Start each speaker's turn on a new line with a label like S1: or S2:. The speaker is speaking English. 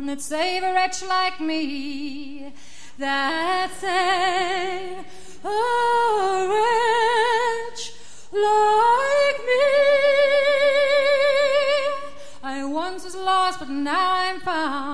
S1: that save a wretch like me, that save a wretch like me. I once was lost, but now I'm found.